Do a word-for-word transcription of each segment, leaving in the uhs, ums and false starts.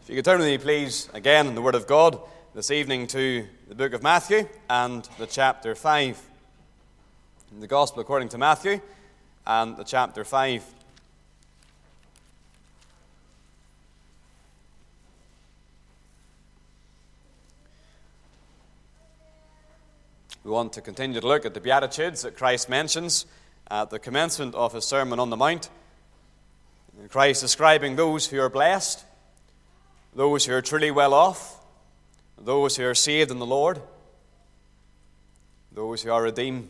If you could turn with me, please, again in the Word of God this evening to the book of Matthew and the chapter five. In the Gospel according to Matthew and the chapter five. We want to continue to look at the Beatitudes that Christ mentions at the commencement of his Sermon on the Mount. Christ describing those who are blessed, those who are truly well off, those who are saved in the Lord, those who are redeemed.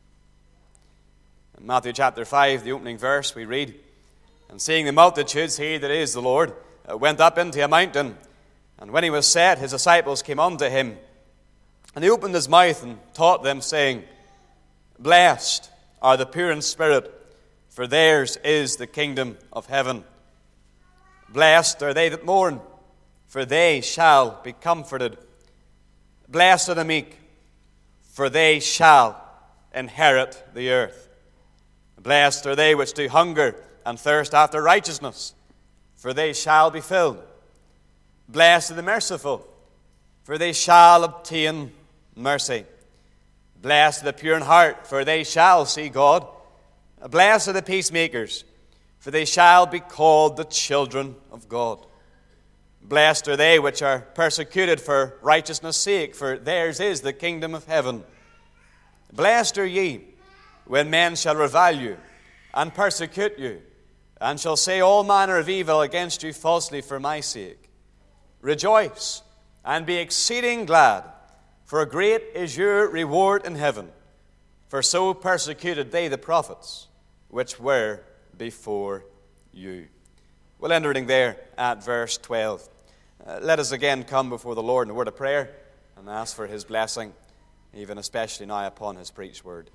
In Matthew chapter five, the opening verse, we read, "And seeing the multitudes, he that is the Lord, went up into a mountain. And when he was set, his disciples came unto him. And he opened his mouth and taught them, saying, Blessed are the pure in spirit, for theirs is the kingdom of heaven. Blessed are they that mourn, for they shall be comforted. Blessed are the meek, for they shall inherit the earth. Blessed are they which do hunger and thirst after righteousness, for they shall be filled. Blessed are the merciful, for they shall obtain mercy. Blessed are the pure in heart, for they shall see God. Blessed are the peacemakers, for they shall be called the children of God. Blessed are they which are persecuted for righteousness' sake, for theirs is the kingdom of heaven. Blessed are ye, when men shall revile you, and persecute you, and shall say all manner of evil against you falsely for my sake. Rejoice, and be exceeding glad, for great is your reward in heaven. For so persecuted they the prophets, which were before you." We'll end reading there at verse twelve. Uh, let us again come before the Lord in a word of prayer and ask for his blessing, even especially now upon his preached word.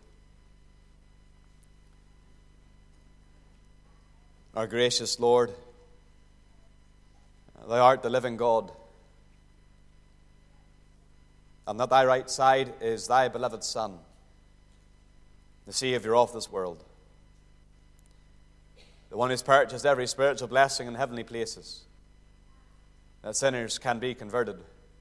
Our gracious Lord, thou art the living God, and at thy right side is thy beloved Son, the Savior of this world, the one who's purchased every spiritual blessing in heavenly places, that sinners can be converted.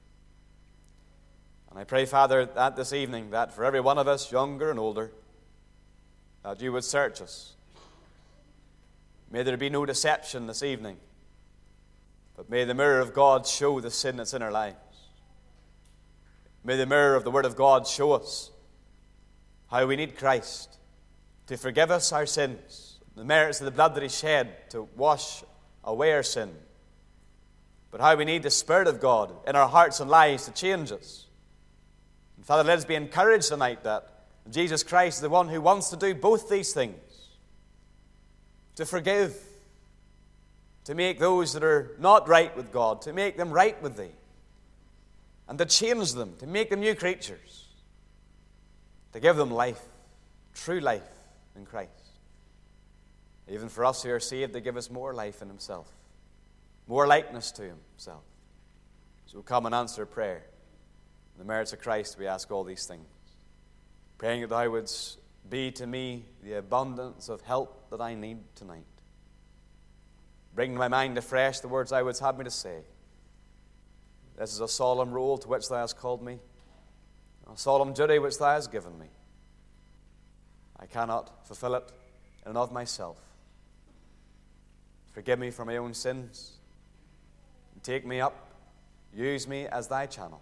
And I pray, Father, that this evening, that for every one of us, younger and older, that you would search us. May there be no deception this evening, but may the mirror of God show the sin that's in our lives. May the mirror of the Word of God show us how we need Christ to forgive us our sins, the merits of the blood that he shed to wash away our sin, but how we need the Spirit of God in our hearts and lives to change us. And Father, let us be encouraged tonight that Jesus Christ is the one who wants to do both these things, to forgive, to make those that are not right with God, to make them right with thee, and to change them, to make them new creatures, to give them life, true life in Christ. Even for us who are saved, to give us more life in himself, more likeness to himself. So come and answer prayer. In the merits of Christ, we ask all these things, praying that thou wouldst be to me the abundance of help that I need tonight. Bring to my mind afresh the words thou wouldst have me to say. This is a solemn role to which thou hast called me, a solemn duty which thou hast given me. I cannot fulfill it in and of myself. Forgive me for my own sins. And take me up. Use me as thy channel.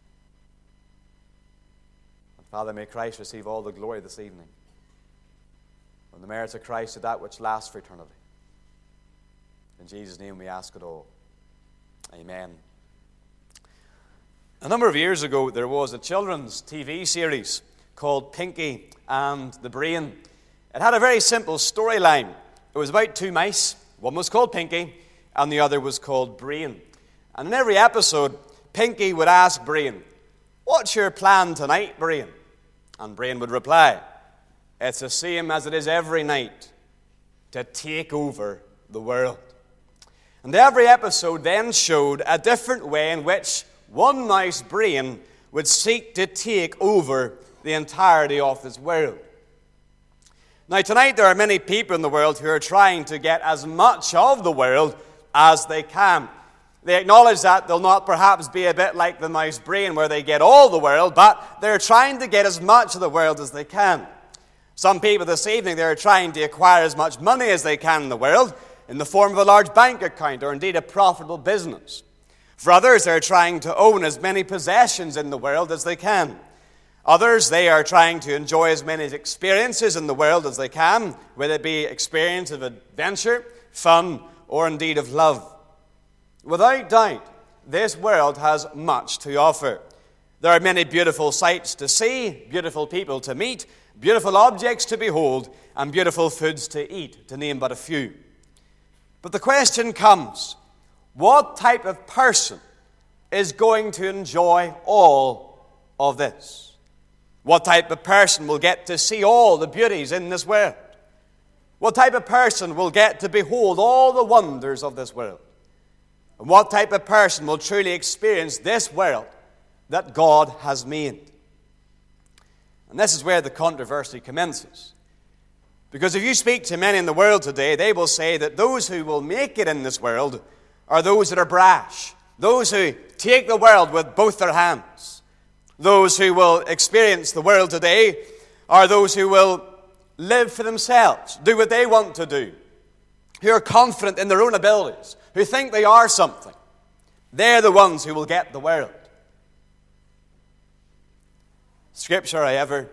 And Father, may Christ receive all the glory this evening, from the merits of Christ to that which lasts for eternity. In Jesus' name we ask it all. Amen. A number of years ago, there was a children's T V series called Pinky and the Brain. It had a very simple storyline. It was about two mice. One was called Pinky, and the other was called Brain. And in every episode, Pinky would ask Brain, "What's your plan tonight, Brain?" And Brain would reply, "It's the same as it is every night, to take over the world." And every episode then showed a different way in which one mouse, Brain, would seek to take over the entirety of this world. Now, tonight there are many people in the world who are trying to get as much of the world as they can. They acknowledge that they'll not perhaps be a bit like the mouse brain where they get all the world, but they're trying to get as much of the world as they can. Some people this evening, they're trying to acquire as much money as they can in the world in the form of a large bank account or indeed a profitable business. For others, they're trying to own as many possessions in the world as they can. Others, they are trying to enjoy as many experiences in the world as they can, whether it be experience of adventure, fun, or indeed of love. Without doubt, this world has much to offer. There are many beautiful sights to see, beautiful people to meet, beautiful objects to behold, and beautiful foods to eat, to name but a few. But the question comes, what type of person is going to enjoy all of this? What type of person will get to see all the beauties in this world? What type of person will get to behold all the wonders of this world? And what type of person will truly experience this world that God has made? And this is where the controversy commences. Because if you speak to many in the world today, they will say that those who will make it in this world are those that are brash, those who take the world with both their hands. Those who will experience the world today are those who will live for themselves, do what they want to do, who are confident in their own abilities, who think they are something. They're the ones who will get the world. Scripture, however,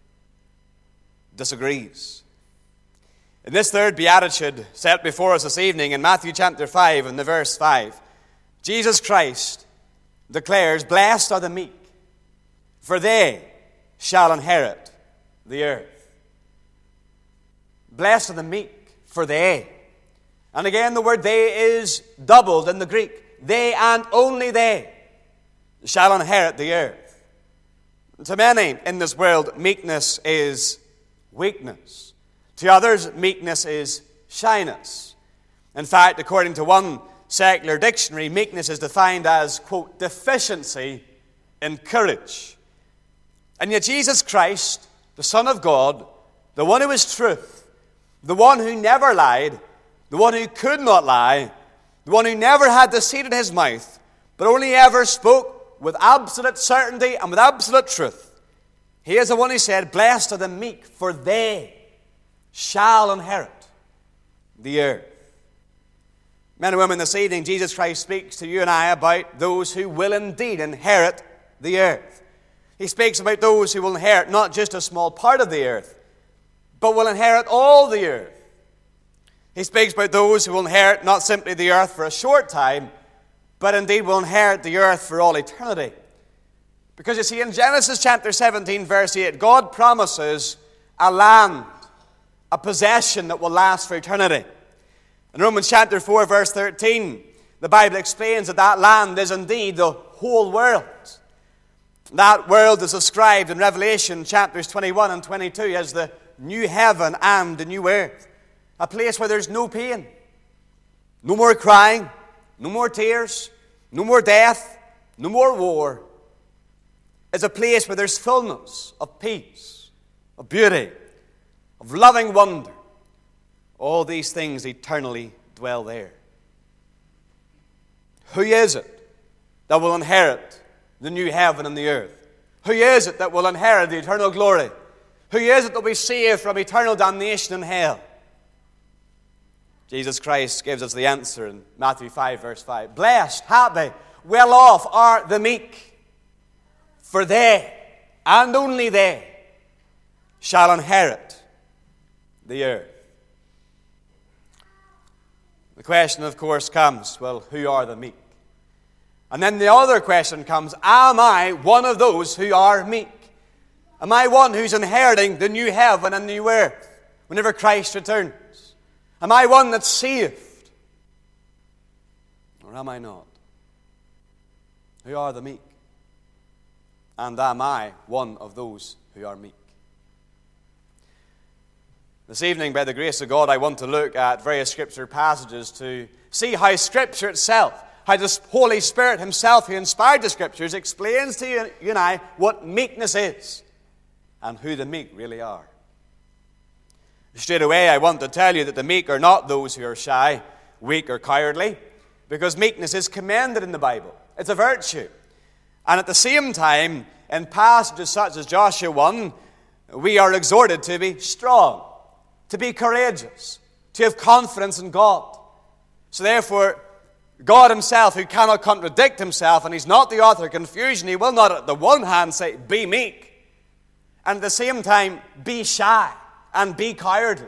disagrees. In this third beatitude set before us this evening in Matthew chapter five and the verse five, Jesus Christ declares, "Blessed are the meek, for they shall inherit the earth." Blessed are the meek, for they. And again, the word "they" is doubled in the Greek. They and only they shall inherit the earth. To many in this world, meekness is weakness. To others, meekness is shyness. In fact, according to one secular dictionary, meekness is defined as, quote, deficiency in courage. And yet Jesus Christ, the Son of God, the one who is truth, the one who never lied, the one who could not lie, the one who never had deceit in his mouth, but only ever spoke with absolute certainty and with absolute truth. He is the one who said, "Blessed are the meek, for they shall inherit the earth." Men and women, this evening, Jesus Christ speaks to you and I about those who will indeed inherit the earth. He speaks about those who will inherit not just a small part of the earth, but will inherit all the earth. He speaks about those who will inherit not simply the earth for a short time, but indeed will inherit the earth for all eternity. Because you see, in Genesis chapter seventeen, verse eight, God promises a land, a possession that will last for eternity. In Romans chapter four, verse thirteen, the Bible explains that that land is indeed the whole world. That world is described in Revelation chapters twenty-one and twenty-two as the new heaven and the new earth. A place where there's no pain, no more crying, no more tears, no more death, no more war. It's a place where there's fullness of peace, of beauty, of loving wonder. All these things eternally dwell there. Who is it that will inherit the new heaven and the earth? Who is it that will inherit the eternal glory? Who is it that will be saved from eternal damnation in hell? Jesus Christ gives us the answer in Matthew five, verse five. Blessed, happy, well off are the meek, for they, and only they, shall inherit the earth. The question, of course, comes, well, who are the meek? And then the other question comes, am I one of those who are meek? Am I one who's inheriting the new heaven and new earth whenever Christ returns? Am I one that's saved? Or am I not? Who are the meek? And am I one of those who are meek? This evening, by the grace of God, I want to look at various Scripture passages to see how Scripture itself, how the Holy Spirit Himself, who inspired the Scriptures, explains to you, you and I what meekness is and who the meek really are. Straight away, I want to tell you that the meek are not those who are shy, weak, or cowardly, because meekness is commended in the Bible. It's a virtue. And at the same time, in passages such as Joshua one, we are exhorted to be strong, to be courageous, to have confidence in God. So therefore, God himself, who cannot contradict himself, and he's not the author of confusion, he will not at the one hand say, be meek, and at the same time, be shy and be cowardly.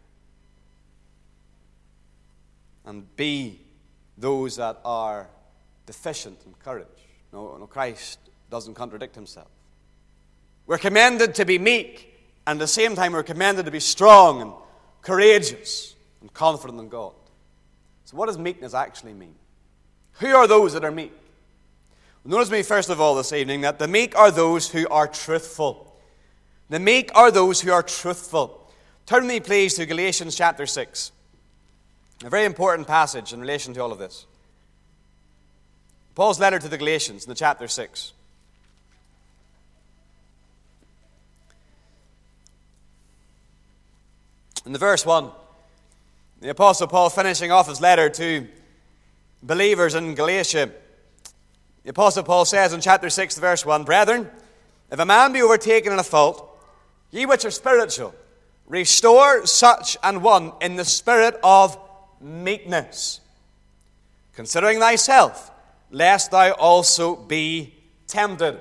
And be those that are deficient in courage. No, no, Christ doesn't contradict himself. We're commanded to be meek, and at the same time we're commanded to be strong and courageous and confident in God. So what does meekness actually mean? Who are those that are meek? Notice me first of all this evening that the meek are those who are truthful. The meek are those who are truthful. Turn with me please to Galatians chapter six. A very important passage in relation to all of this. Paul's letter to the Galatians in the chapter six. In the verse one, the Apostle Paul finishing off his letter to believers in Galatia. The Apostle Paul says in chapter six, verse one, Brethren, if a man be overtaken in a fault, ye which are spiritual, restore such an one in the spirit of meekness, considering thyself, lest thou also be tempted.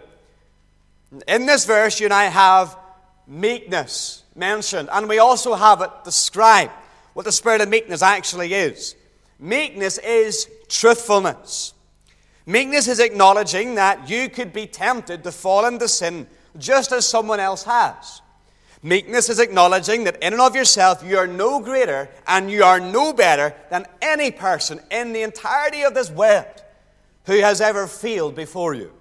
In this verse, you and I have meekness mentioned, and we also have it described, what the spirit of meekness actually is. Meekness is truthfulness. Meekness is acknowledging that you could be tempted to fall into sin just as someone else has. Meekness is acknowledging that in and of yourself you are no greater and you are no better than any person in the entirety of this world who has ever failed before you.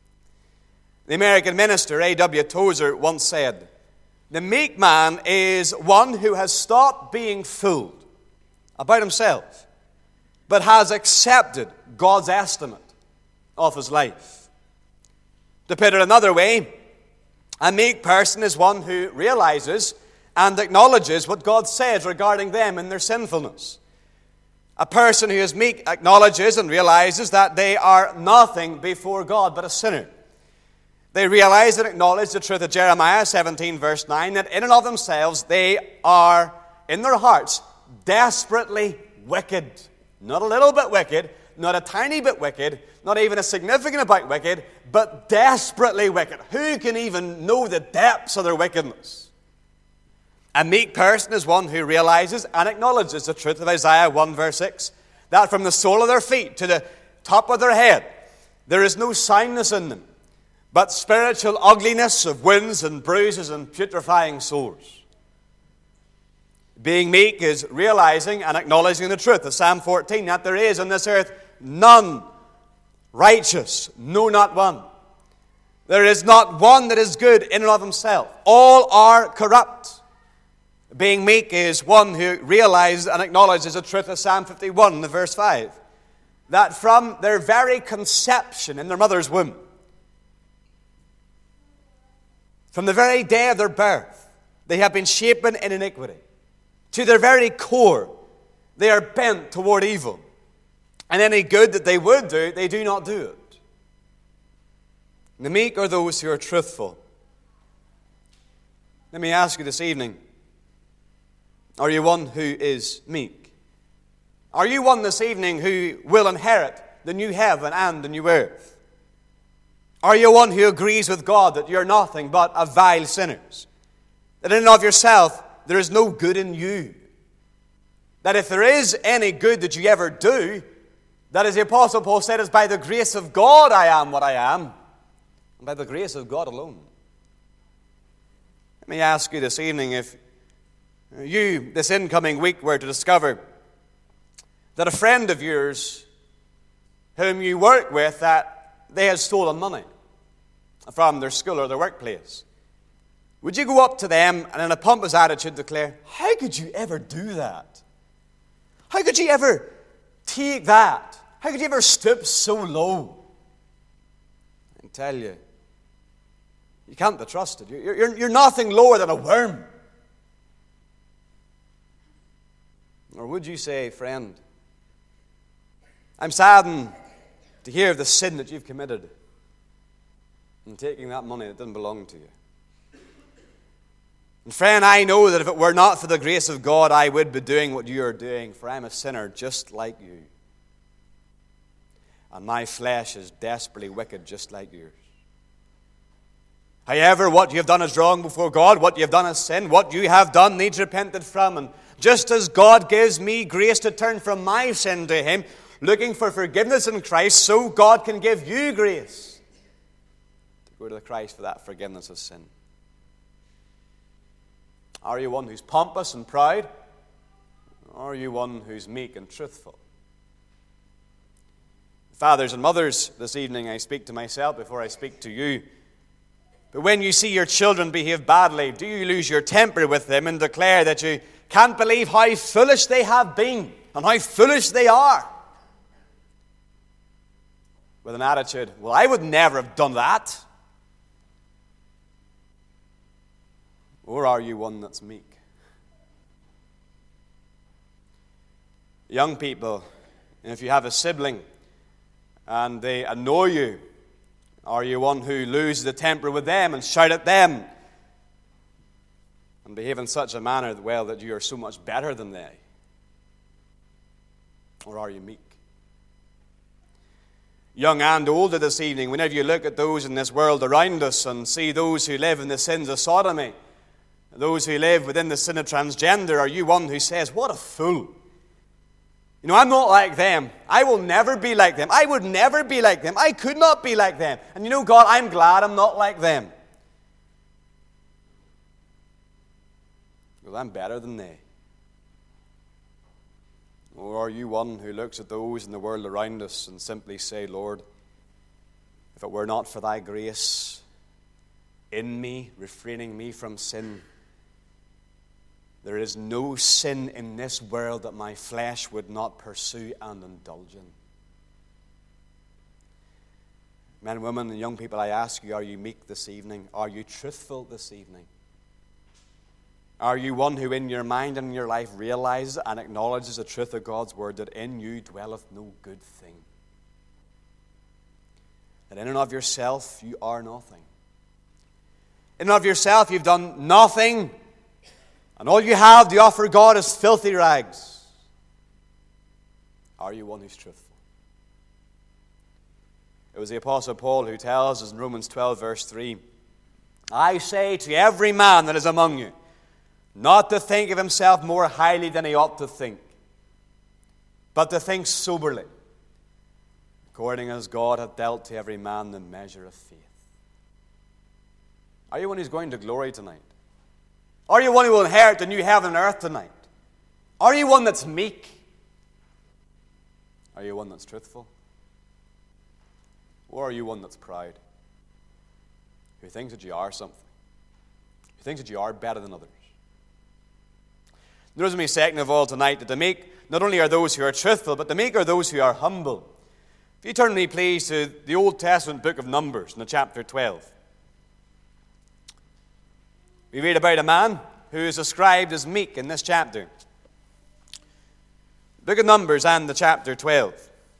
The American minister A W Tozer once said, the meek man is one who has stopped being fooled about himself, but has accepted God's estimate of his life. To put it another way, a meek person is one who realizes and acknowledges what God says regarding them and their sinfulness. A person who is meek acknowledges and realizes that they are nothing before God but a sinner. They realize and acknowledge the truth of Jeremiah seventeen, verse nine, that in and of themselves they are, in their hearts, desperately wicked. Not a little bit wicked, not a tiny bit wicked, not even a significant amount wicked, but desperately wicked. Who can even know the depths of their wickedness? A meek person is one who realizes and acknowledges the truth of Isaiah one, verse six, that from the sole of their feet to the top of their head, there is no soundness in them, but spiritual ugliness of wounds and bruises and putrefying sores. Being meek is realizing and acknowledging the truth of Psalm fourteen, that there is on this earth none righteous, no, not one. There is not one that is good in and of himself. All are corrupt. Being meek is one who realizes and acknowledges the truth of Psalm fifty-one, the verse five, that from their very conception in their mother's womb, from the very day of their birth, they have been shapen in iniquity. To their very core, they are bent toward evil. And any good that they would do, they do not do it. The meek are those who are truthful. Let me ask you this evening, are you one who is meek? Are you one this evening who will inherit the new heaven and the new earth? Are you one who agrees with God that you're nothing but a vile sinners? That in and of yourself, there is no good in you? That if there is any good that you ever do, that, as the Apostle Paul said, is by the grace of God I am what I am, and by the grace of God alone. Let me ask you this evening, if you, this incoming week, were to discover that a friend of yours whom you work with, that they had stolen money from their school or their workplace, would you go up to them and in a pompous attitude declare, how could you ever do that? How could you ever take that? How could you ever stoop so low? I can tell you, you can't be trusted. You're, you're, you're nothing lower than a worm. Or would you say, friend, I'm saddened to hear of the sin that you've committed in taking that money that didn't belong to you. And friend, I know that if it were not for the grace of God, I would be doing what you are doing, for I'm a sinner just like you. And my flesh is desperately wicked just like yours. However, what you have done is wrong before God. What you have done is sin. What you have done needs repented from. And just as God gives me grace to turn from my sin to Him, looking for forgiveness in Christ, so God can give you grace to go to the Christ for that forgiveness of sin. Are you one who's pompous and proud? Or are you one who's meek and truthful? Fathers and mothers, this evening I speak to myself before I speak to you. But when you see your children behave badly, do you lose your temper with them and declare that you can't believe how foolish they have been and how foolish they are? With an attitude, well, I would never have done that. Or are you one that's meek? Young people, if you have a sibling and they annoy you, are you one who loses the temper with them and shout at them and behave in such a manner, well, that you are so much better than they? Or are you meek? Young and older this evening, whenever you look at those in this world around us and see those who live in the sins of sodomy, those who live within the sin of transgender, are you one who says, what a fool? You know, I'm not like them. I will never be like them. I would never be like them. I could not be like them. And you know, God, I'm glad I'm not like them. Well, I'm better than they. Or are you one who looks at those in the world around us and simply say, Lord, if it were not for thy grace in me, refraining me from sin, there is no sin in this world that my flesh would not pursue and indulge in. Men and women and young people, I ask you, are you meek this evening? Are you truthful this evening? Are you one who in your mind and in your life realizes and acknowledges the truth of God's word, that in you dwelleth no good thing? That in and of yourself you are nothing. In and of yourself you've done nothing, and all you have to offer God is filthy rags. Are you one who's truthful? It was the Apostle Paul who tells us in Romans twelve, verse three, I say to every man that is among you, not to think of himself more highly than he ought to think, but to think soberly, according as God hath dealt to every man the measure of faith. Are you one who's going to glory tonight? Are you one who will inherit the new heaven and earth tonight? Are you one that's meek? Are you one that's truthful? Or are you one that's proud? Who thinks that you are something? Who thinks that you are better than others? Notice with me, second of all, tonight, that the meek not only are those who are truthful, but the meek are those who are humble. If you turn with me, please, to the Old Testament book of Numbers, in the chapter twelve. We read about a man who is described as meek in this chapter. Book of Numbers and the chapter twelve.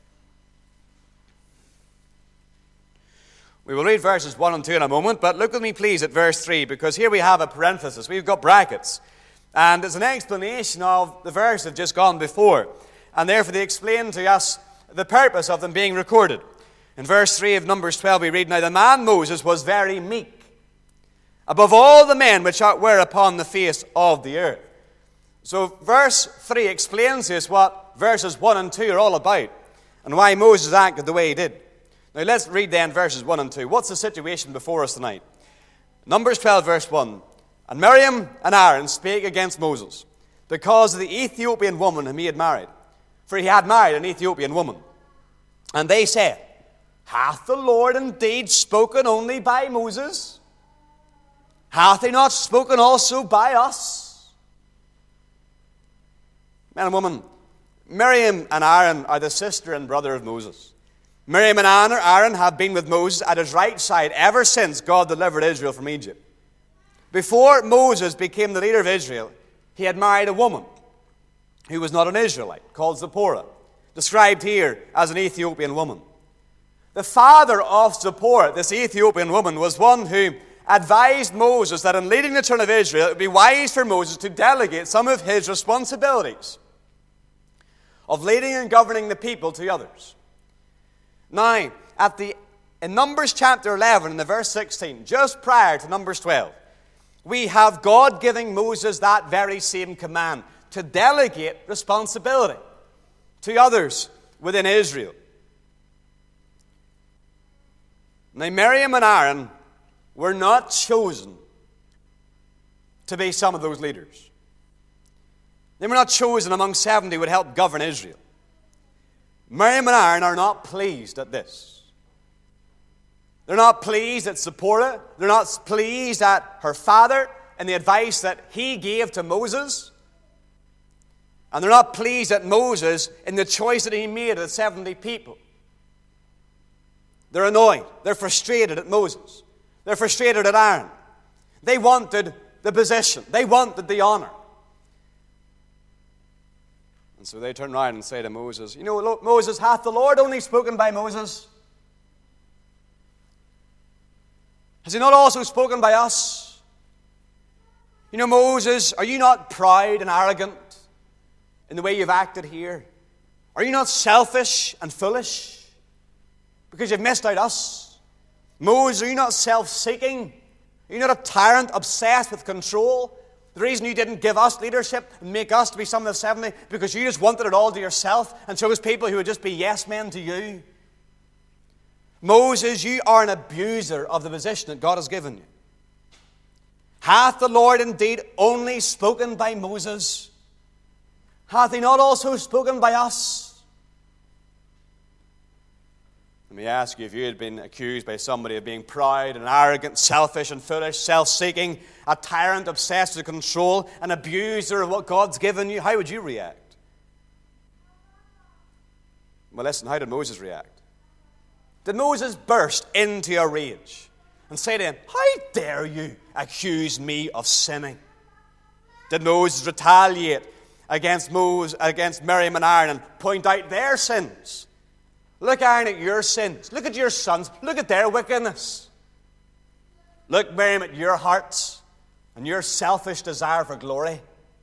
We will read verses one and two in a moment, but look with me, please, at verse three, because here we have a parenthesis. We've got brackets. And it's an explanation of the verse that just gone before. And therefore they explain to us the purpose of them being recorded. In verse three of Numbers twelve we read, Now the man Moses was very meek, above all the men which were upon the face of the earth. So verse three explains to us what verses one and two are all about, and why Moses acted the way he did. Now let's read then verses one and two. What's the situation before us tonight? Numbers twelve, verse one. And Miriam and Aaron spake against Moses, because of the Ethiopian woman whom he had married. For he had married an Ethiopian woman. And they said, Hath the Lord indeed spoken only by Moses? Hath he not spoken also by us? Men and women, Miriam and Aaron are the sister and brother of Moses. Miriam and Aaron have been with Moses at his right side ever since God delivered Israel from Egypt. Before Moses became the leader of Israel, he had married a woman who was not an Israelite, called Zipporah. described here as an Ethiopian woman. The father of Zipporah, this Ethiopian woman, was one who advised Moses that in leading the children of Israel, it would be wise for Moses to delegate some of his responsibilities of leading and governing the people to others. Now, at the in Numbers chapter eleven, in the verse sixteen, just prior to Numbers twelve, we have God giving Moses that very same command to delegate responsibility to others within Israel. Now, Miriam and Aaron were not chosen to be some of those leaders. They were not chosen among seventy who would help govern Israel. Miriam and Aaron are not pleased at this. They're not pleased at Zipporah. They're not pleased at her father and the advice that he gave to Moses. And they're not pleased at Moses in the choice that he made of the seventy people. They're annoyed. They're frustrated at Moses. They're frustrated at Aaron. They wanted the position. They wanted the honor. And so they turn around and say to Moses, you know, look, Moses, hath the Lord only spoken by Moses? Has he not also spoken by us? You know, Moses, are you not proud and arrogant in the way you've acted here? Are you not selfish and foolish because you've missed out us? Moses, are you not self-seeking? Are you not a tyrant obsessed with control? The reason you didn't give us leadership and make us to be some of the seventy because you just wanted it all to yourself and chose people who would just be yes men to you. Moses, you are an abuser of the position that God has given you. Hath the Lord indeed only spoken by Moses? Hath he not also spoken by us? Let me ask you, if you had been accused by somebody of being proud and arrogant, selfish and foolish, self-seeking, a tyrant obsessed with control, an abuser of what God's given you, how would you react? Well, listen, how did Moses react? Did Moses burst into a rage and say to him, how dare you accuse me of sinning? Did Moses retaliate against Moses, against Miriam and Aaron and point out their sins? Look, Aaron, at your sins. Look at your sons. Look at their wickedness. Look, Miriam, at your hearts and your selfish desire for glory.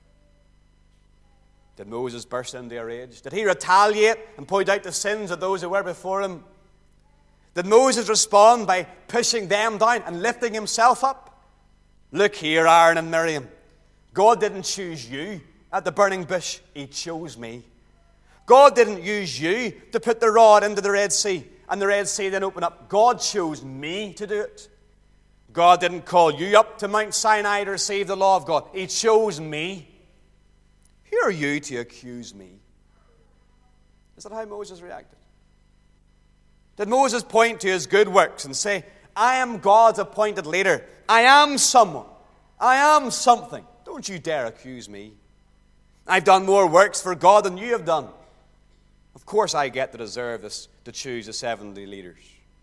Did Moses burst into a rage? Did he retaliate and point out the sins of those who were before him? Did Moses respond by pushing them down and lifting himself up? Look here, Aaron and Miriam. God didn't choose you at the burning bush. He chose me. God didn't use you to put the rod into the Red Sea and the Red Sea then open up. God chose me to do it. God didn't call you up to Mount Sinai to receive the law of God. He chose me. Who are you to accuse me? Is that how Moses reacted? Did Moses point to his good works and say, I am God's appointed leader. I am someone. I am something. Don't you dare accuse me. I've done more works for God than you have done. Of course I get to deserve this, to choose the seventy leaders.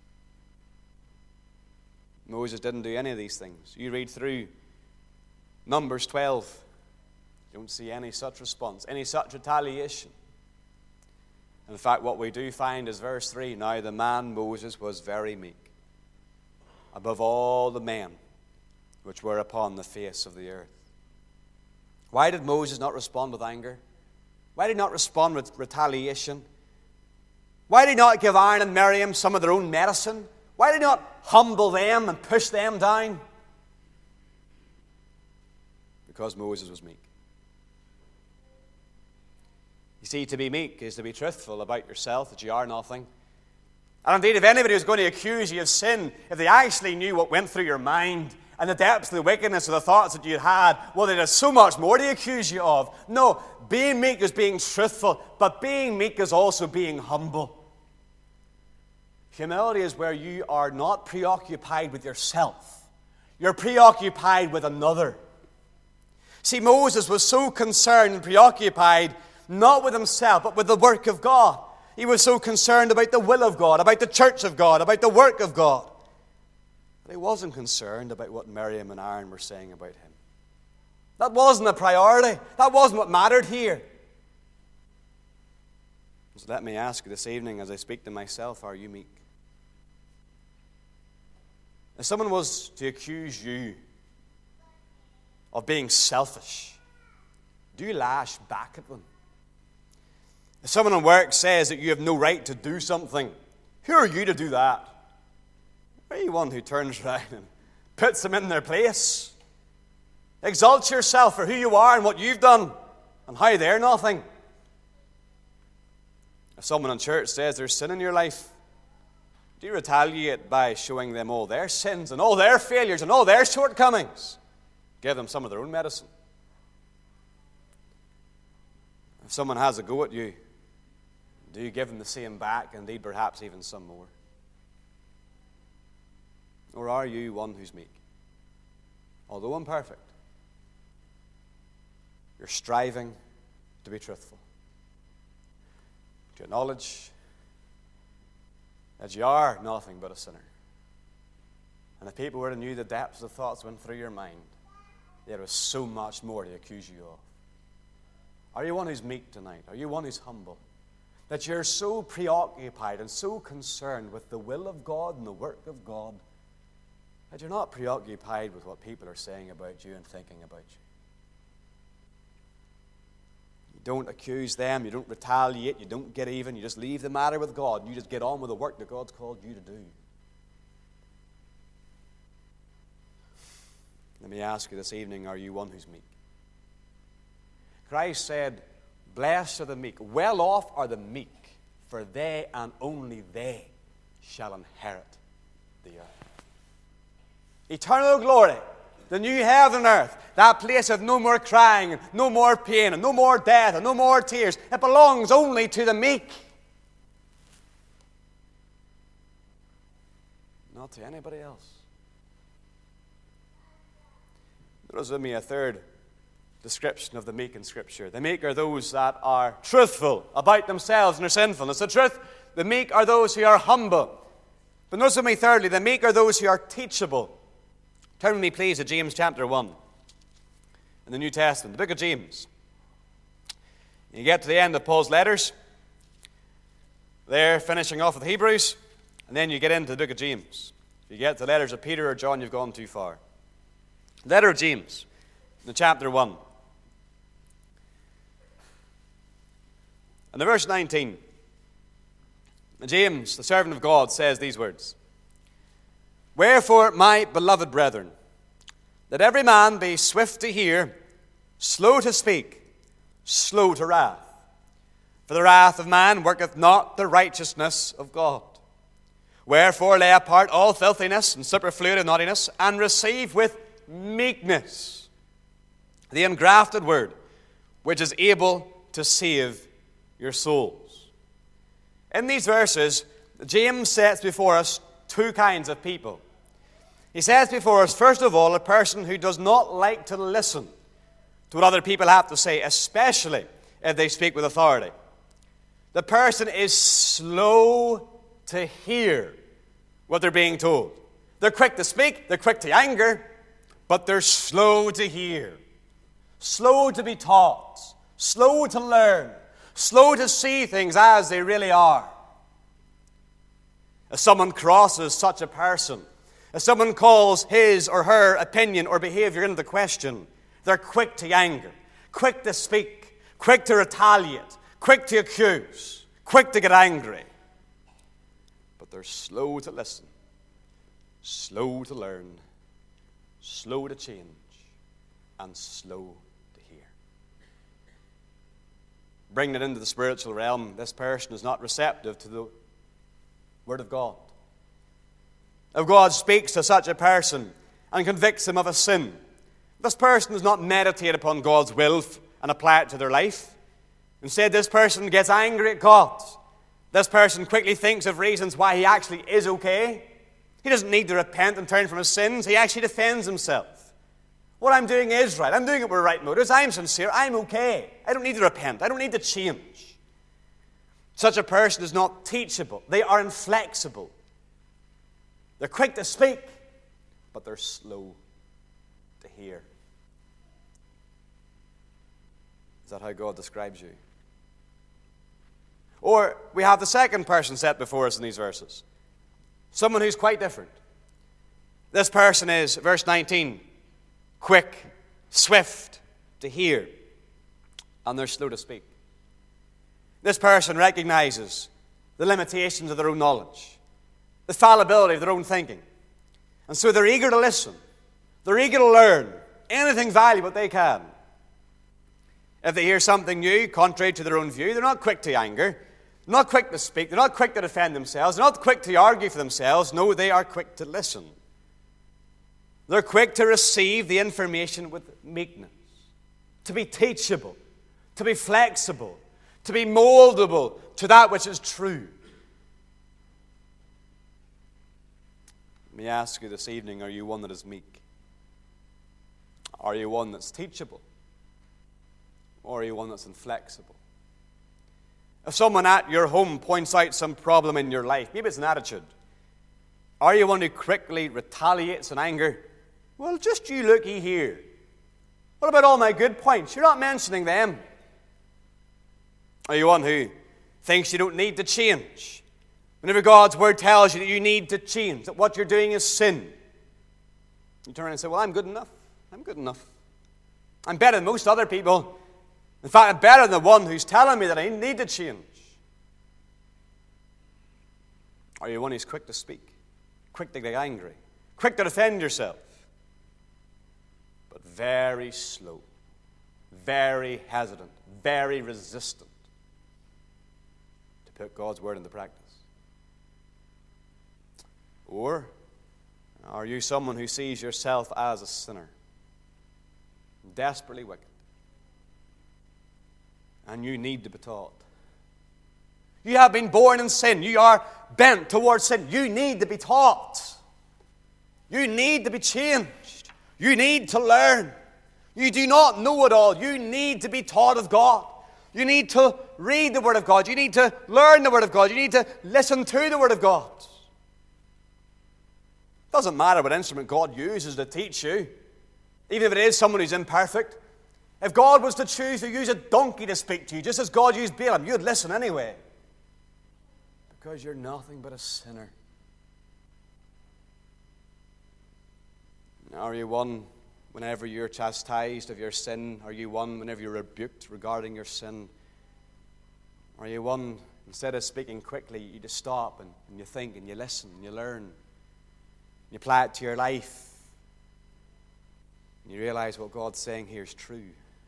Moses didn't do any of these things. You read through Numbers twelve. You don't see any such response, any such retaliation. In fact, what we do find is verse three. Now the man Moses was very meek, above all the men which were upon the face of the earth. Why did Moses not respond with anger? Why did he not respond with retaliation? Why did he not give Aaron and Miriam some of their own medicine? Why did he not humble them and push them down? Because Moses was meek. You see, to be meek is to be truthful about yourself, that you are nothing. And indeed, if anybody was going to accuse you of sin, if they actually knew what went through your mind and the depths of the wickedness of the thoughts that you had, well, there's so much more to accuse you of. No, being meek is being truthful, but being meek is also being humble. Humility is where you are not preoccupied with yourself. You're preoccupied with another. See, Moses was so concerned and preoccupied not with himself, but with the work of God. He was so concerned about the will of God, about the church of God, about the work of God. But he wasn't concerned about what Miriam and Aaron were saying about him. That wasn't a priority. That wasn't what mattered here. So let me ask you this evening as I speak to myself, are you meek? If someone was to accuse you of being selfish, do you lash back at them? If someone at work says that you have no right to do something, who are you to do that? Are you one who turns around and puts them in their place? Exalt yourself for who you are and what you've done and how they're nothing. If someone in church says there's sin in your life, do you retaliate by showing them all their sins and all their failures and all their shortcomings? Give them some of their own medicine. If someone has a go at you, do you give them the same back, indeed perhaps even some more? Or are you one who's meek? Although imperfect, you're striving to be truthful, to acknowledge that you are nothing but a sinner. And if people were to know the depths of the thoughts that went through your mind, there was so much more to accuse you of. Are you one who's meek tonight? Are you one who's humble? That you're so preoccupied and so concerned with the will of God and the work of God that you're not preoccupied with what people are saying about you and thinking about you. You don't accuse them, you don't retaliate, you don't get even, you just leave the matter with God, and you just get on with the work that God's called you to do. Let me ask you this evening, are you one who's meek? Christ said, blessed are the meek, well off are the meek, for they and only they shall inherit the earth. Eternal glory, the new heaven and earth, that place of no more crying, no more pain, and no more death, and no more tears. It belongs only to the meek. Not to anybody else. Notice with me a third description of the meek in Scripture. The meek are those that are truthful about themselves and their sinfulness. The truth, the meek are those who are humble. But notice with me thirdly, the meek are those who are teachable. Turn with me, please, to James chapter one in the New Testament, the book of James. You get to the end of Paul's letters. They're finishing off with Hebrews, and then you get into the book of James. If you get to the letters of Peter or John, you've gone too far. Letter of James, in chapter one. And in verse nineteen, James, the servant of God, says these words. Wherefore, my beloved brethren, let every man be swift to hear, slow to speak, slow to wrath. For the wrath of man worketh not the righteousness of God. Wherefore, lay apart all filthiness and superfluity naughtiness, and receive with meekness the engrafted word, which is able to save your souls. In these verses, James sets before us two kinds of people. He says before us, first of all, a person who does not like to listen to what other people have to say, especially if they speak with authority. The person is slow to hear what they're being told. They're quick to speak, they're quick to anger, but they're slow to hear, slow to be taught, slow to learn, slow to see things as they really are. If someone crosses such a person, if someone calls his or her opinion or behavior into question, they're quick to anger, quick to speak, quick to retaliate, quick to accuse, quick to get angry. But they're slow to listen, slow to learn, slow to change, and slow to hear. Bringing it into the spiritual realm, this person is not receptive to the Word of God. If God speaks to such a person and convicts him of a sin, this person does not meditate upon God's will and apply it to their life. Instead, this person gets angry at God. This person quickly thinks of reasons why he actually is okay. He doesn't need to repent and turn from his sins. He actually defends himself. What I'm doing is right. I'm doing it with right motives. I'm sincere. I'm okay. I don't need to repent. I don't need to change. Such a person is not teachable. They are inflexible. They're quick to speak, but they're slow to hear. Is that how God describes you? Or we have the second person set before us in these verses. Someone who's quite different. This person is, verse nineteen, quick, swift to hear, and they're slow to speak. This person recognizes the limitations of their own knowledge, the fallibility of their own thinking. And so they're eager to listen. They're eager to learn anything valuable they can. If they hear something new, contrary to their own view, they're not quick to anger. They're not quick to speak. They're not quick to defend themselves. They're not quick to argue for themselves. No, they are quick to listen. They're quick to receive the information with meekness, to be teachable, to be flexible, to be moldable to that which is true. Let me ask you this evening, are you one that is meek? Are you one that's teachable? Or are you one that's inflexible? If someone at your home points out some problem in your life, maybe it's an attitude, are you one who quickly retaliates in anger? Well, just you looky here. What about all my good points? You're not mentioning them. Are you one who thinks you don't need to change? Whenever God's word tells you that you need to change, that what you're doing is sin, you turn around and say, well, I'm good enough. I'm good enough. I'm better than most other people. In fact, I'm better than the one who's telling me that I need to change. Are you one who's quick to speak, quick to get angry, quick to defend yourself, but very slow, very hesitant, very resistant to put God's word into practice? Or are you someone who sees yourself as a sinner, desperately wicked, and you need to be taught? You have been born in sin. You are bent towards sin. You need to be taught. You need to be changed. You need to learn. You do not know it all. You need to be taught of God. You need to read the Word of God. You need to learn the Word of God. You need to listen to the Word of God. It doesn't matter what instrument God uses to teach you, even if it is someone who's imperfect. If God was to choose to use a donkey to speak to you, just as God used Balaam, you'd listen anyway. Because you're nothing but a sinner. Are you one whenever you're chastised of your sin? Are you one whenever you're rebuked regarding your sin? Are you one, instead of speaking quickly, you just stop and, and you think and you listen and you learn? You apply it to your life. And you realize what God's saying here is true.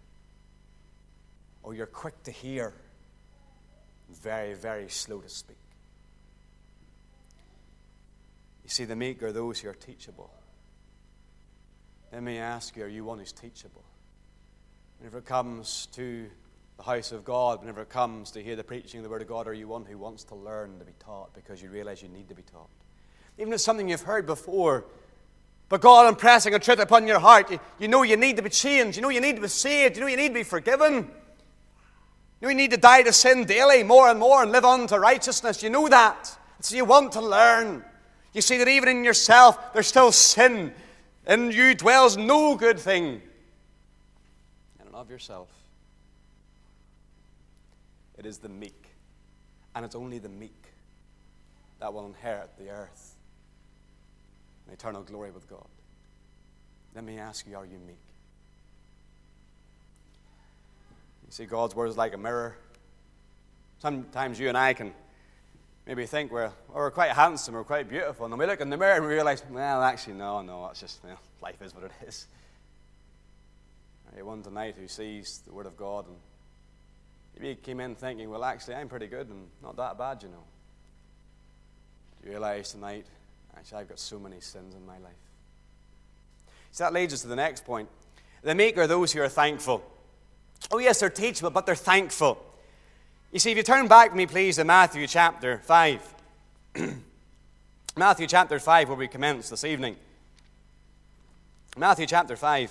Or you're quick to hear, very, very slow to speak. You see, the meek are those who are teachable. Let me ask you, are you one who's teachable? Whenever it comes to the house of God, whenever it comes to hear the preaching of the Word of God, are you one who wants to learn to be taught because you realize you need to be taught? Even if it's something you've heard before, but God impressing a truth upon your heart, you, you know you need to be changed, you know you need to be saved, you know you need to be forgiven. You know you need to die to sin daily more and more and live on to righteousness. You know that. So you want to learn. You see that even in yourself, there's still sin. In you dwells no good thing. In and of yourself. It is the meek. And it's only the meek that will inherit the earth and eternal glory with God. Let me ask you, are you meek? You see, God's word is like a mirror. Sometimes you and I can maybe think we're, well, we're quite handsome, we're quite beautiful, and then we look in the mirror and we realize, well, actually, no, no, it's just, you know, life is what it is. Are you one tonight who sees the Word of God and maybe you came in thinking, well, actually, I'm pretty good and not that bad, you know. Do you realize tonight, actually, I've got so many sins in my life? So that leads us to the next point. The meek are those who are thankful. Oh, yes, they're teachable, but they're thankful. You see, if you turn back with me, please, to Matthew chapter five. Matthew chapter five, where we commence this evening. Matthew chapter five.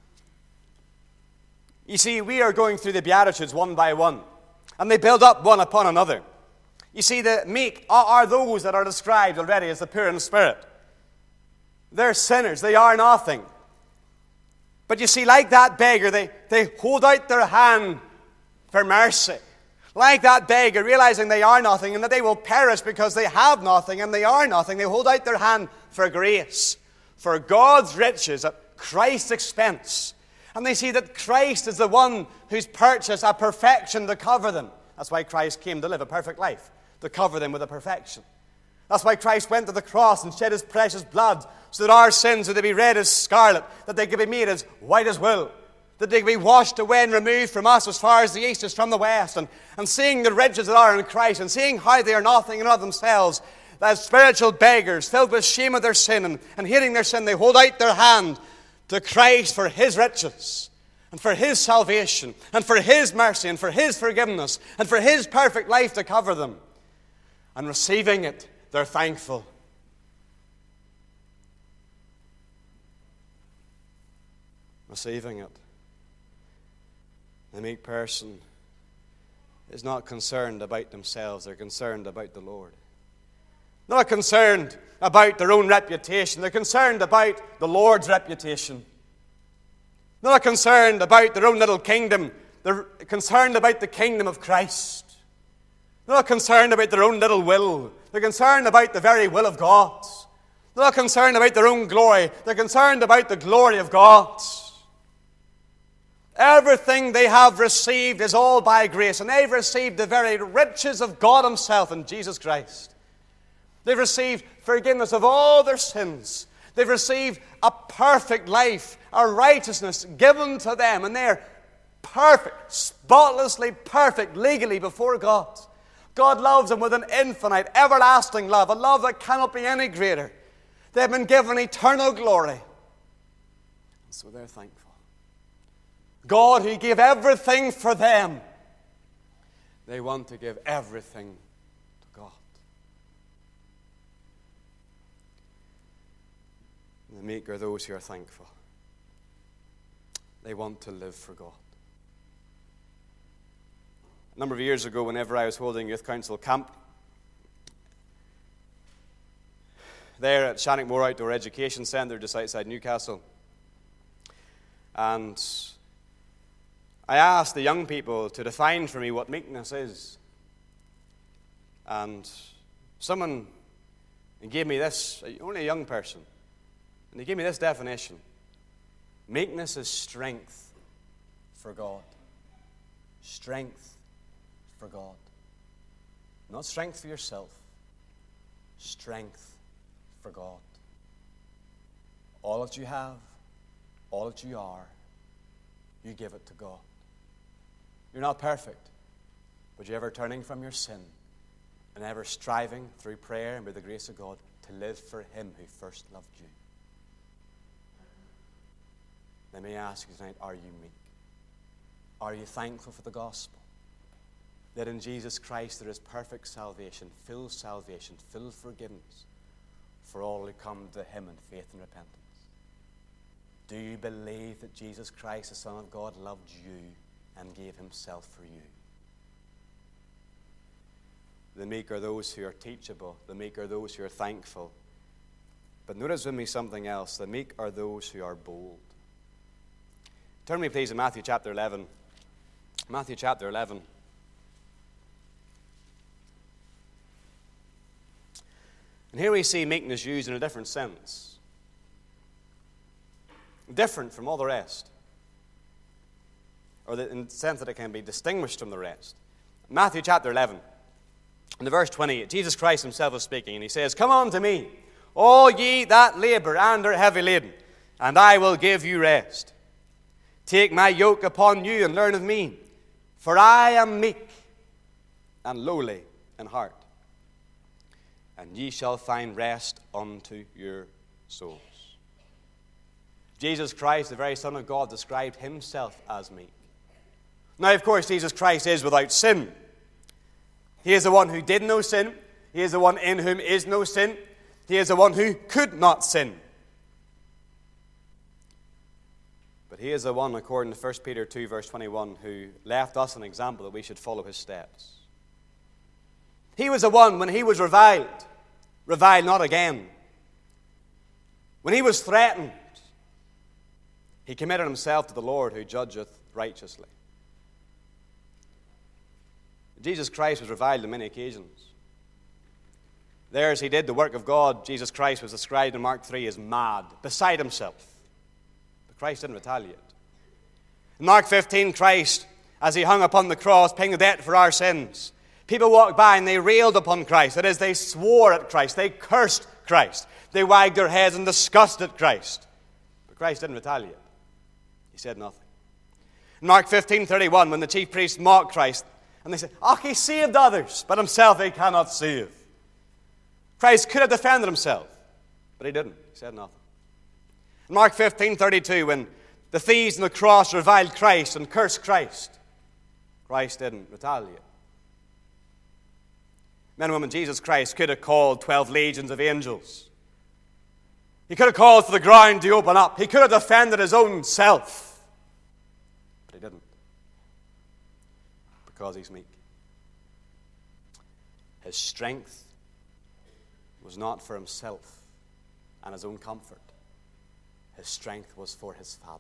You see, we are going through the Beatitudes one by one, and they build up one upon another. You see, the meek are, are those that are described already as the pure in spirit. They're sinners. They are nothing. But you see, like that beggar, they, they hold out their hand for mercy. Like that beggar, realizing they are nothing and that they will perish because they have nothing and they are nothing, they hold out their hand for grace, for God's riches at Christ's expense. And they see that Christ is the one who's purchased a perfection to cover them. That's why Christ came to live a perfect life, to cover them with a perfection. That's why Christ went to the cross and shed his precious blood so that our sins would be red as scarlet, that they could be made as white as wool, that they could be washed away and removed from us as far as the east is from the west. And, and seeing the riches that are in Christ and seeing how they are nothing in of themselves, as spiritual beggars filled with shame of their sin and, and hating their sin, they hold out their hand to Christ for his riches and for his salvation and for his mercy and for his forgiveness and for his perfect life to cover them. And receiving it, they're thankful. Receiving it. The meek person is not concerned about themselves. They're concerned about the Lord. Not concerned about their own reputation. They're concerned about the Lord's reputation. Not concerned about their own little kingdom. They're concerned about the kingdom of Christ. They're not concerned about their own little will. They're concerned about the very will of God. They're not concerned about their own glory. They're concerned about the glory of God. Everything they have received is all by grace, and they've received the very riches of God himself in Jesus Christ. They've received forgiveness of all their sins. They've received a perfect life, a righteousness given to them, and they're perfect, spotlessly perfect legally before God. God loves them with an infinite, everlasting love, a love that cannot be any greater. They've been given eternal glory. So they're thankful. God, who gave everything for them, they want to give everything to God. The meek are those who are thankful. They want to live for God. A number of years ago, whenever I was holding youth council camp, there at Shannockmore Outdoor Education Centre, just outside Newcastle, and I asked the young people to define for me what meekness is. And someone gave me this, only a young person, and they gave me this definition. Meekness is strength for God. Strength for God. Not strength for yourself. Strength for God. All that you have, all that you are, you give it to God. You're not perfect, but you're ever turning from your sin and ever striving through prayer and by the grace of God to live for him who first loved you. Let me ask you tonight, are you meek? Are you thankful for the gospel? That in Jesus Christ there is perfect salvation, full salvation, full forgiveness for all who come to him in faith and repentance. Do you believe that Jesus Christ, the Son of God, loved you and gave himself for you? The meek are those who are teachable. The meek are those who are thankful. But notice with me something else. The meek are those who are bold. Turn me please to Matthew chapter eleven. Matthew chapter eleven. And here we see meekness used in a different sense. Different from all the rest. Or the, in the sense that it can be distinguished from the rest. Matthew chapter eleven. In the verse twenty, Jesus Christ himself is speaking, and he says, "Come unto me, all ye that labor and are heavy laden, and I will give you rest. Take my yoke upon you and learn of me, for I am meek and lowly in heart, and ye shall find rest unto your souls." Jesus Christ, the very Son of God, described himself as meek. Now, of course, Jesus Christ is without sin. He is the one who did no sin. He is the one in whom is no sin. He is the one who could not sin. But he is the one, according to First Peter two, verse twenty-one, who left us an example that we should follow his steps. He was the one, when he was reviled, reviled not again. When he was threatened, he committed himself to the Lord who judgeth righteously. Jesus Christ was reviled on many occasions. There, as he did the work of God, Jesus Christ was described in Mark three as mad, beside himself. But Christ didn't retaliate. In Mark fifteen, Christ, as he hung upon the cross, paying the debt for our sins, people walked by and they railed upon Christ. That is, they swore at Christ. They cursed Christ. They wagged their heads in disgust at Christ. But Christ didn't retaliate. He said nothing. In Mark fifteen thirty-one, when the chief priests mocked Christ, and they said, "Oh, he saved others, but himself he cannot save." Christ could have defended himself, but he didn't. He said nothing. In Mark fifteen thirty-two, when the thieves on the cross reviled Christ and cursed Christ, Christ didn't retaliate. Men and women, Jesus Christ could have called twelve legions of angels. He could have called for the ground to open up. He could have defended his own self. But he didn't. Because he's meek. His strength was not for himself and his own comfort. His strength was for his Father.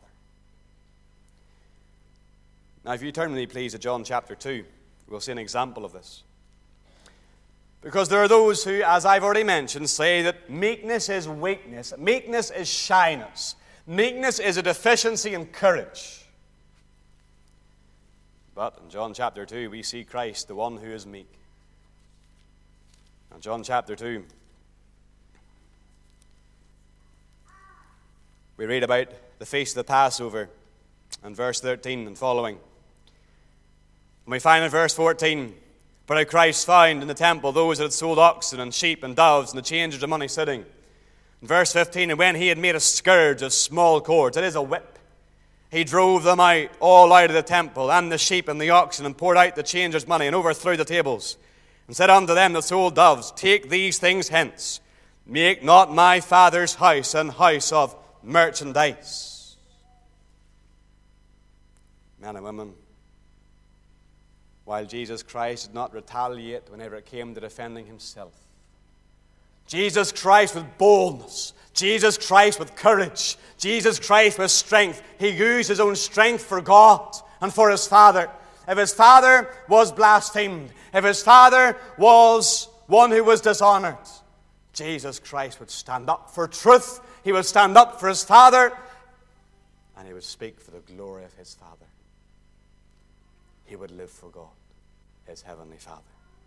Now, if you turn with me, please, to John chapter two, we'll see an example of this. Because there are those who, as I've already mentioned, say that meekness is weakness. Meekness is shyness. Meekness is a deficiency in courage. But in John chapter two, we see Christ, the one who is meek. In John chapter two, we read about the feast of the Passover in verse thirteen and following. And we find in verse fourteen, "But how Christ found in the temple those that had sold oxen and sheep and doves and the changers of money sitting." In verse fifteen, "And when he had made a scourge of small cords," that is a whip, "he drove them out, all out of the temple, and the sheep and the oxen, and poured out the changers' money, and overthrew the tables, and said unto them that sold doves, Take these things hence, make not my Father's house an house of merchandise." Men and women, while Jesus Christ did not retaliate whenever it came to defending himself, Jesus Christ with boldness, Jesus Christ with courage, Jesus Christ with strength, he used his own strength for God and for his Father. If his Father was blasphemed, if his Father was one who was dishonored, Jesus Christ would stand up for truth. He would stand up for his Father, and he would speak for the glory of his Father. He would live for God, his heavenly Father.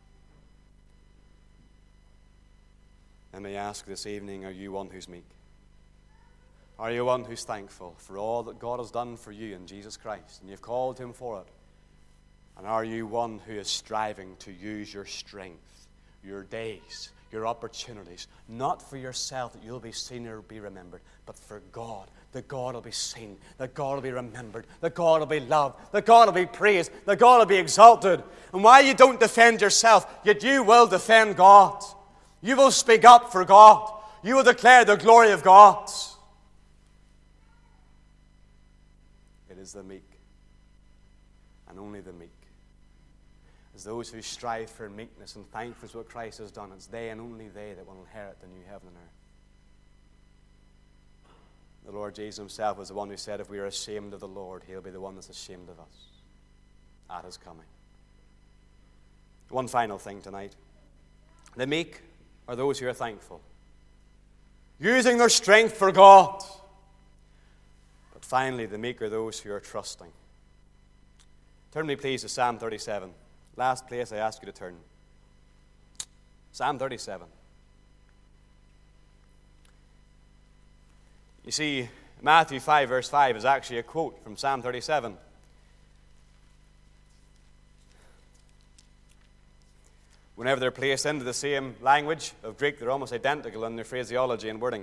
Let me ask this evening, are you one who's meek? Are you one who's thankful for all that God has done for you in Jesus Christ, and you've called him for it? And are you one who is striving to use your strength, your days, your opportunities, not for yourself that you'll be seen or be remembered, but for God, that God will be seen, that God will be remembered, that God will be loved, that God will be praised, that God will be exalted. And while you don't defend yourself, yet you will defend God. You will speak up for God. You will declare the glory of God. It is the meek, and only the meek. As those who strive for meekness and thankful for what Christ has done, it's they and only they that will inherit the new heaven and earth. The Lord Jesus himself was the one who said, if we are ashamed of the Lord, he'll be the one that's ashamed of us at his coming. One final thing tonight. The meek are those who are thankful, using their strength for God. But finally, the meek are those who are trusting. Turn me, please, to Psalm thirty-seven. Last place I ask you to turn. Psalm thirty-seven. You see, Matthew five, verse five is actually a quote from Psalm thirty-seven. Whenever they're placed into the same language of Greek, they're almost identical in their phraseology and wording.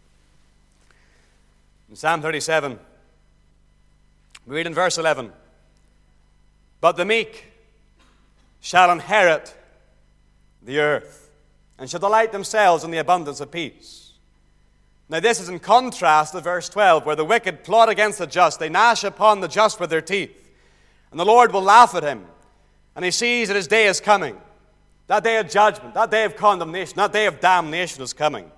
In Psalm thirty-seven, we read in verse eleven, "But the meek shall inherit the earth, and shall delight themselves in the abundance of peace." Now this is in contrast to verse twelve, where the wicked plot against the just. They gnash upon the just with their teeth. And the Lord will laugh at him. And he sees that his day is coming. That day of judgment, that day of condemnation, that day of damnation is coming.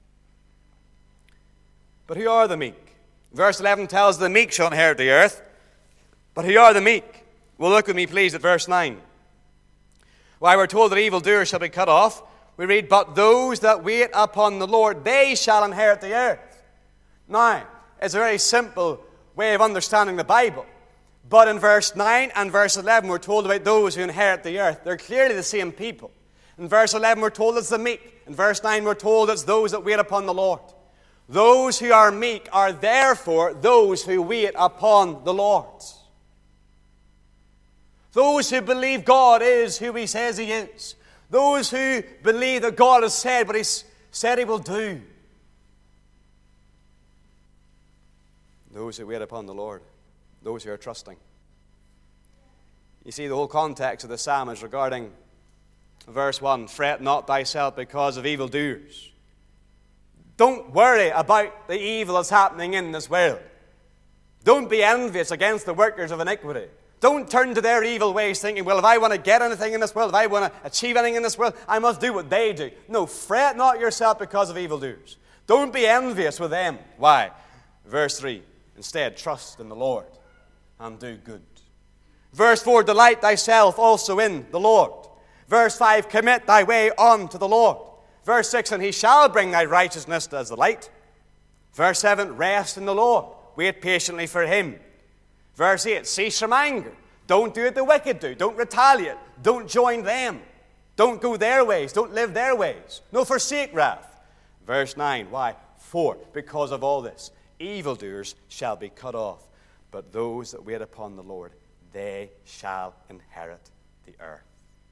But who are the meek? Verse eleven tells the meek shall inherit the earth. But who are the meek? Well, look with me, please, at verse nine. Why, we're told that evildoers shall be cut off. We read, but those that wait upon the Lord, they shall inherit the earth. Now, it's a very simple way of understanding the Bible. But in verse nine and verse eleven, we're told about those who inherit the earth. They're clearly the same people. In verse eleven, we're told it's the meek. In verse nine, we're told it's those that wait upon the Lord. Those who are meek are therefore those who wait upon the Lord. Those who believe God is who He says He is. Those who believe that God has said what He said He will do. Those who wait upon the Lord. Those who are trusting. You see, the whole context of the psalm is regarding verse one. Fret not thyself because of evildoers. Don't worry about the evil that's happening in this world. Don't be envious against the workers of iniquity. Don't turn to their evil ways thinking, well, if I want to get anything in this world, if I want to achieve anything in this world, I must do what they do. No, fret not yourself because of evildoers. Don't be envious with them. Why? Verse three, instead, trust in the Lord and do good. Verse four, delight thyself also in the Lord. Verse five, commit thy way unto the Lord. Verse six, and He shall bring thy righteousness as the light. Verse seven, rest in the Lord. Wait patiently for Him. Verse eight, cease from anger. Don't do what the wicked do. Don't retaliate. Don't join them. Don't go their ways. Don't live their ways. No, forsake wrath. Verse nine, why? For, because of all this, evildoers shall be cut off, but those that wait upon the Lord, they shall inherit the earth.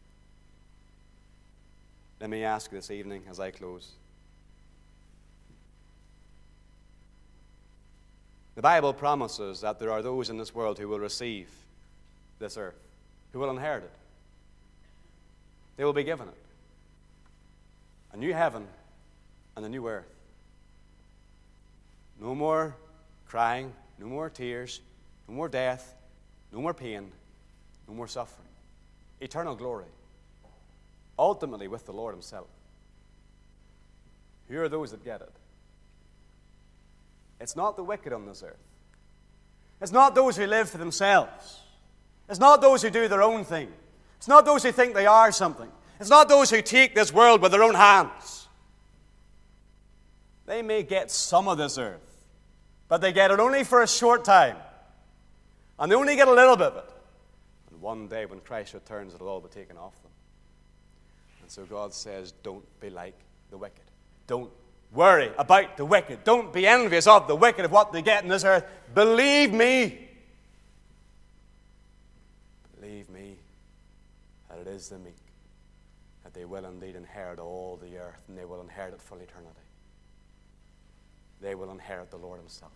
Let me ask this evening as I close. The Bible promises that there are those in this world who will receive this earth, who will inherit it. They will be given it. A new heaven and a new earth. No more crying, no more tears, no more death, no more pain, no more suffering. Eternal glory. Ultimately with the Lord Himself. Who are those that get it? It's not the wicked on this earth. It's not those who live for themselves. It's not those who do their own thing. It's not those who think they are something. It's not those who take this world with their own hands. They may get some of this earth, but they get it only for a short time. And they only get a little bit of it. And one day when Christ returns, it'll all be taken off them. And so God says, don't be like the wicked. Don't worry about the wicked. Don't be envious of the wicked of what they get in this earth. Believe me. Believe me that it is the meek, that they will indeed inherit all the earth, and they will inherit it for eternity. They will inherit the Lord Himself.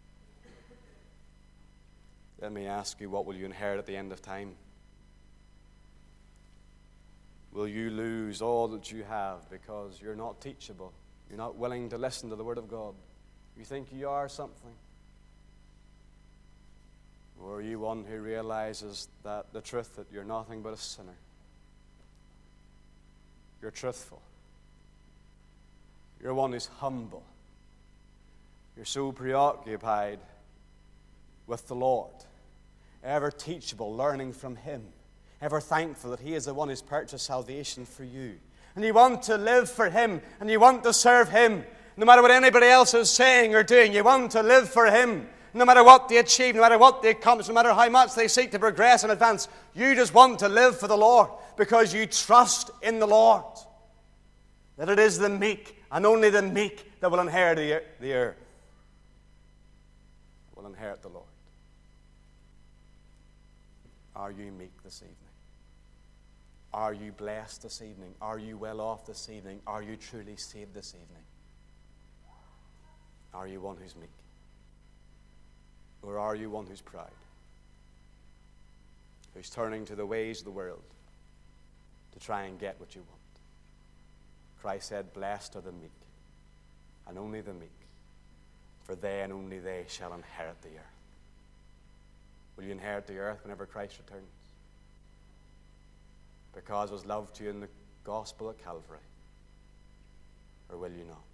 Let me ask you, what will you inherit at the end of time? Will you lose all that you have because you're not teachable? You're not willing to listen to the Word of God? You think you are something? Or are you one who realizes that the truth that you're nothing but a sinner? You're truthful. You're one who's humble. You're so preoccupied with the Lord, ever teachable, learning from Him, ever thankful that He is the one who's purchased salvation for you. And you want to live for Him, and you want to serve Him, no matter what anybody else is saying or doing. You want to live for Him, no matter what they achieve, no matter what they accomplish, no matter how much they seek to progress and advance. You just want to live for the Lord because you trust in the Lord. That it is the meek, and only the meek, that will inherit the, the earth. Will inherit the Lord. Are you meek this evening? Are you blessed this evening? Are you well off this evening? Are you truly saved this evening? Are you one who's meek? Or are you one who's proud? Who's turning to the ways of the world to try and get what you want? Christ said, blessed are the meek, and only the meek, for they and only they shall inherit the earth. Will you inherit the earth whenever Christ returns? Because it was loved to you in the gospel at Calvary? Or will you not?